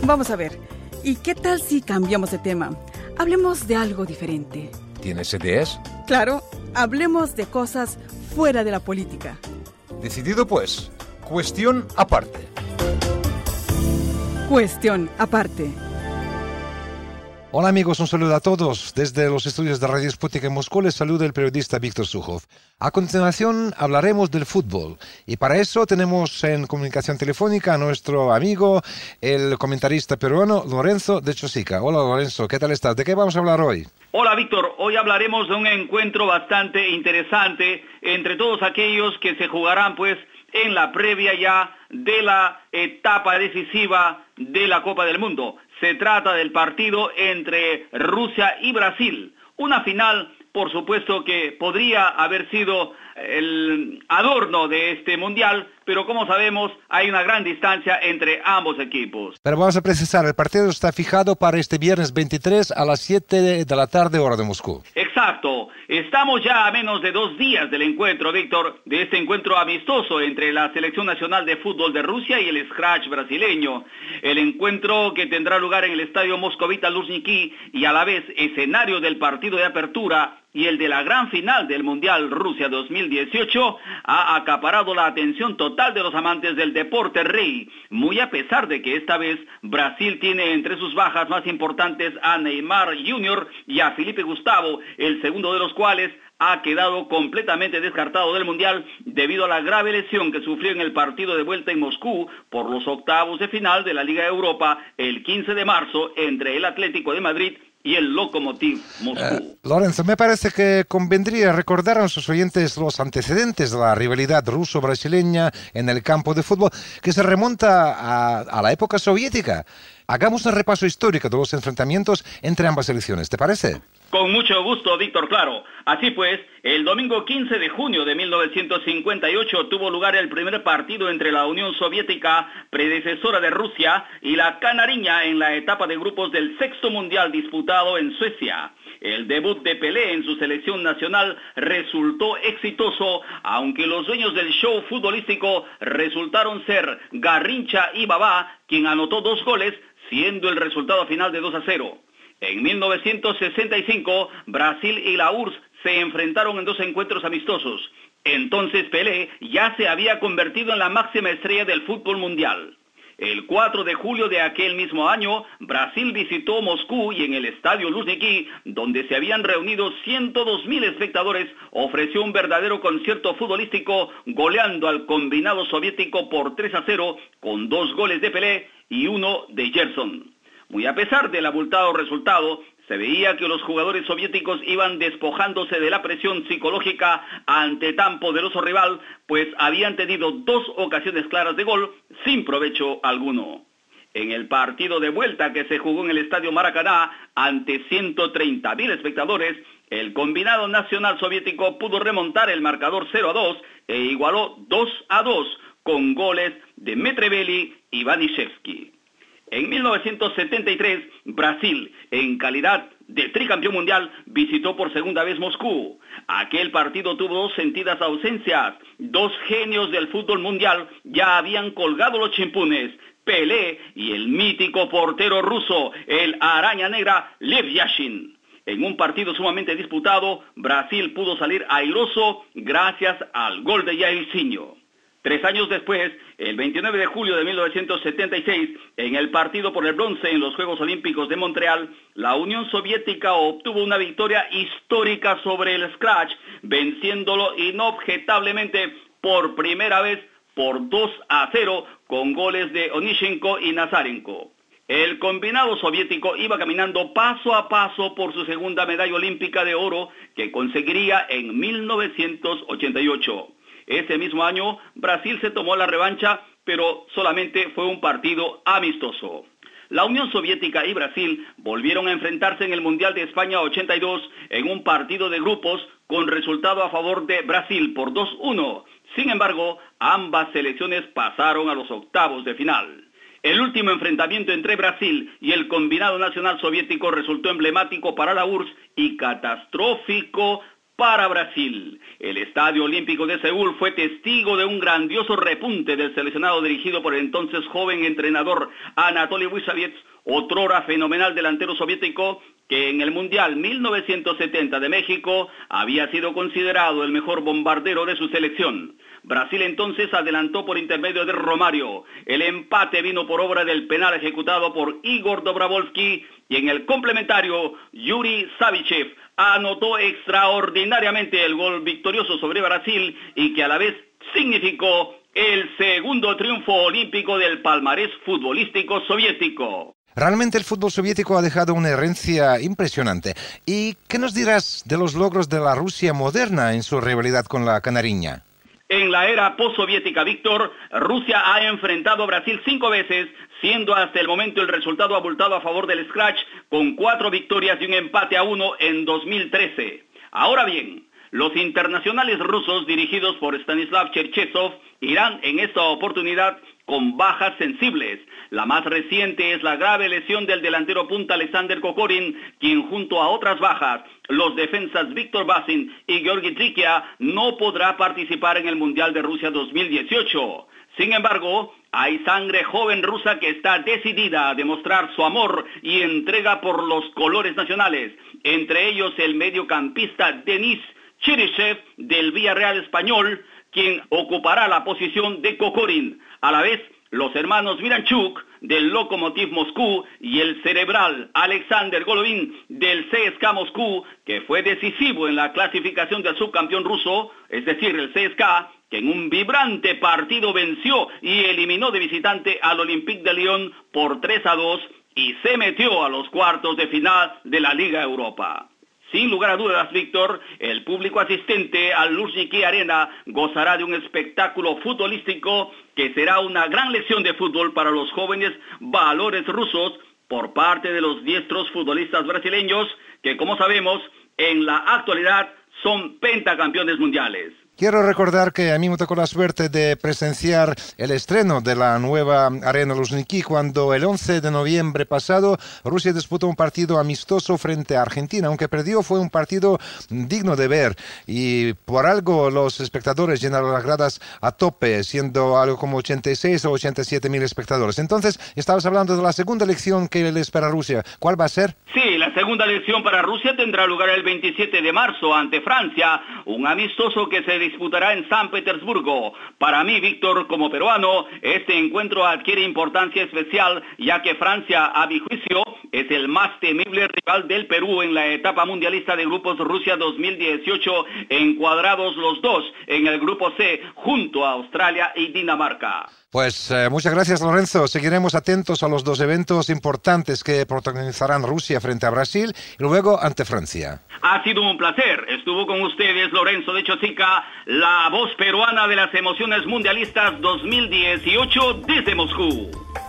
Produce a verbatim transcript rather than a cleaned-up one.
Vamos a ver, ¿y qué tal si cambiamos de tema? Hablemos de algo diferente. ¿Tienes ideas? Claro, hablemos de cosas fuera de la política. Decidido pues, cuestión aparte. Cuestión aparte. Hola amigos, un saludo a todos. Desde los estudios de Radio Sputnik en Moscú les saluda el periodista Víctor Sukhov. A continuación hablaremos del fútbol y para eso tenemos en comunicación telefónica a nuestro amigo, el comentarista peruano Lorenzo de Chosica. Hola Lorenzo, ¿qué tal estás? ¿De qué vamos a hablar hoy? Hola Víctor, hoy hablaremos de un encuentro bastante interesante entre todos aquellos que se jugarán pues en la previa ya de la etapa decisiva de la Copa del Mundo. Se trata del partido entre Rusia y Brasil. Una final, por supuesto, que podría haber sido el adorno de este mundial, pero como sabemos, hay una gran distancia entre ambos equipos. Pero vamos a precisar, el partido está fijado para este viernes veintitrés a las siete de la tarde, hora de Moscú. Exacto. Estamos ya a menos de dos días del encuentro, Víctor, de este encuentro amistoso entre la Selección Nacional de Fútbol de Rusia y el Scratch brasileño. El encuentro que tendrá lugar en el Estadio Moscovita Luzhniki y a la vez escenario del partido de apertura y el de la gran final del Mundial Rusia dos mil dieciocho, ha acaparado la atención total de los amantes del deporte rey, muy a pesar de que esta vez Brasil tiene entre sus bajas más importantes a Neymar junior y a Felipe Gustavo, el segundo de los cuales ha quedado completamente descartado del Mundial debido a la grave lesión que sufrió en el partido de vuelta en Moscú por los octavos de final de la Liga de Europa el quince de marzo entre el Atlético de Madrid y el Lokomotiv Moscú. Uh, Lorenzo, me parece que convendría recordar a nuestros oyentes los antecedentes de la rivalidad ruso-brasileña en el campo de fútbol, que se remonta a, a la época soviética. Hagamos un repaso histórico de los enfrentamientos entre ambas selecciones, ¿te parece? Con mucho gusto, Víctor, claro. Así pues, el domingo quince de junio de mil novecientos cincuenta y ocho tuvo lugar el primer partido entre la Unión Soviética, predecesora de Rusia, y la Canariña en la etapa de grupos del sexto mundial disputado en Suecia. El debut de Pelé en su selección nacional resultó exitoso, aunque los dueños del show futbolístico resultaron ser Garrincha y Babá, quien anotó dos goles, siendo el resultado final de dos a cero. En mil novecientos sesenta y cinco, Brasil y la U R S S se enfrentaron en dos encuentros amistosos. Entonces Pelé ya se había convertido en la máxima estrella del fútbol mundial. El cuatro de julio de aquel mismo año, Brasil visitó Moscú y en el Estadio Luzhniki, donde se habían reunido ciento dos mil espectadores, ofreció un verdadero concierto futbolístico, goleando al combinado soviético por tres a cero, con dos goles de Pelé y uno de Gerson. Muy a pesar del abultado resultado, se veía que los jugadores soviéticos iban despojándose de la presión psicológica ante tan poderoso rival, pues habían tenido dos ocasiones claras de gol sin provecho alguno. En el partido de vuelta que se jugó en el Estadio Maracaná ante ciento treinta mil espectadores, el combinado nacional soviético pudo remontar el marcador cero a dos e igualó dos a dos con goles de Metreveli y Vanishevsky. En mil novecientos setenta y tres, Brasil, en calidad de tricampeón mundial, visitó por segunda vez Moscú. Aquel partido tuvo dos sentidas ausencias. Dos genios del fútbol mundial ya habían colgado los chimpunes, Pelé y el mítico portero ruso, el araña negra Lev Yashin. En un partido sumamente disputado, Brasil pudo salir airoso gracias al gol de Jairzinho. Tres años después, el veintinueve de julio de mil novecientos setenta y seis, en el partido por el bronce en los Juegos Olímpicos de Montreal, la Unión Soviética obtuvo una victoria histórica sobre el Scratch, venciéndolo inobjetablemente por primera vez por dos a cero con goles de Onyshenko y Nazarenko. El combinado soviético iba caminando paso a paso por su segunda medalla olímpica de oro que conseguiría en mil novecientos ochenta y ocho. Ese mismo año, Brasil se tomó la revancha, pero solamente fue un partido amistoso. La Unión Soviética y Brasil volvieron a enfrentarse en el Mundial de España ochenta y dos en un partido de grupos con resultado a favor de Brasil por dos a uno. Sin embargo, ambas selecciones pasaron a los octavos de final. El último enfrentamiento entre Brasil y el combinado nacional soviético resultó emblemático para la U R S S y catastrófico para Brasil. El Estadio Olímpico de Seúl fue testigo de un grandioso repunte del seleccionado dirigido por el entonces joven entrenador Anatoly Busaviets, otrora fenomenal delantero soviético, que en el Mundial mil novecientos setenta de México había sido considerado el mejor bombardero de su selección. Brasil entonces adelantó por intermedio de Romario. El empate vino por obra del penal ejecutado por Igor Dobrovolsky y en el complementario Yuri Savichev anotó extraordinariamente el gol victorioso sobre Brasil y que a la vez significó el segundo triunfo olímpico del palmarés futbolístico soviético. Realmente el fútbol soviético ha dejado una herencia impresionante. ¿Y qué nos dirás de los logros de la Rusia moderna en su rivalidad con la canariña? En la era postsoviética, Víctor, Rusia ha enfrentado a Brasil cinco veces, siendo hasta el momento el resultado abultado a favor del Scratch, con cuatro victorias y un empate a uno en dos mil trece. Ahora bien, los internacionales rusos dirigidos por Stanislav Cherchesov irán en esta oportunidad con bajas sensibles. La más reciente es la grave lesión del delantero punta Alexander Kokorin, quien junto a otras bajas, los defensas Viktor Basin y Georgi Trikia, no podrá participar en el Mundial de Rusia dos mil dieciocho. Sin embargo, hay sangre joven rusa que está decidida a demostrar su amor y entrega por los colores nacionales, entre ellos el mediocampista Denis Cheryshev del Villarreal español, quien ocupará la posición de Kokorin. A la vez, los hermanos Miranchuk del Lokomotiv Moscú y el cerebral Alexander Golovin del C S K A Moscú, que fue decisivo en la clasificación del subcampeón ruso, es decir, el C S K A, que en un vibrante partido venció y eliminó de visitante al Olympique de Lyon por tres a dos y se metió a los cuartos de final de la Liga Europa. Sin lugar a dudas, Víctor, el público asistente al Luzhniki Arena gozará de un espectáculo futbolístico que será una gran lección de fútbol para los jóvenes valores rusos por parte de los diestros futbolistas brasileños que, como sabemos, en la actualidad son pentacampeones mundiales. Quiero recordar que a mí me tocó la suerte de presenciar el estreno de la nueva Arena Luzhniki cuando el once de noviembre pasado Rusia disputó un partido amistoso frente a Argentina. Aunque perdió, fue un partido digno de ver y por algo los espectadores llenaron las gradas a tope, siendo algo como ochenta y seis o ochenta y siete mil espectadores. Entonces, estabas hablando de la segunda elección que le espera a Rusia. ¿Cuál va a ser? Sí, la segunda elección para Rusia tendrá lugar el veintisiete de marzo ante Francia, un amistoso que se disputará en San Petersburgo. Para mí, Víctor, como peruano, este encuentro adquiere importancia especial, ya que Francia, a mi juicio, es el más temible rival del Perú en la etapa mundialista de grupos Rusia dos mil dieciocho, encuadrados los dos en el grupo C, junto a Australia y Dinamarca. Pues eh, muchas gracias, Lorenzo. Seguiremos atentos a los dos eventos importantes que protagonizarán Rusia frente a Brasil y luego ante Francia. Ha sido un placer. Estuvo con ustedes Lorenzo de Chosica, la voz peruana de las emociones mundialistas dos mil dieciocho desde Moscú.